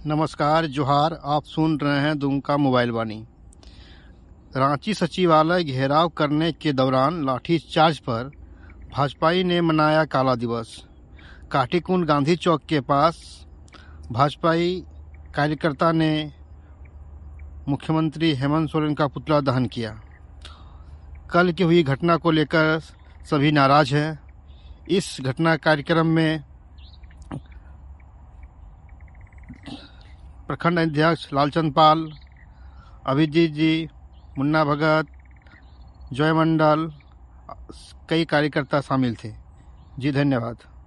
नमस्कार जोहार। आप सुन रहे हैं दुमका मोबाइल वाणी। रांची सचिवालय घेराव करने के दौरान लाठीचार्ज पर भाजपाई ने मनाया काला दिवस। काटीकुंड गांधी चौक के पास भाजपाई कार्यकर्ता ने मुख्यमंत्री हेमंत सोरेन का पुतला दहन किया। कल की हुई घटना को लेकर सभी नाराज हैं। इस घटना कार्यक्रम में प्रखंड अध्यक्ष लालचंद पाल, अभिजीत जी, मुन्ना भगत, जय मंडल, कई कार्यकर्ता शामिल थे। जी धन्यवाद।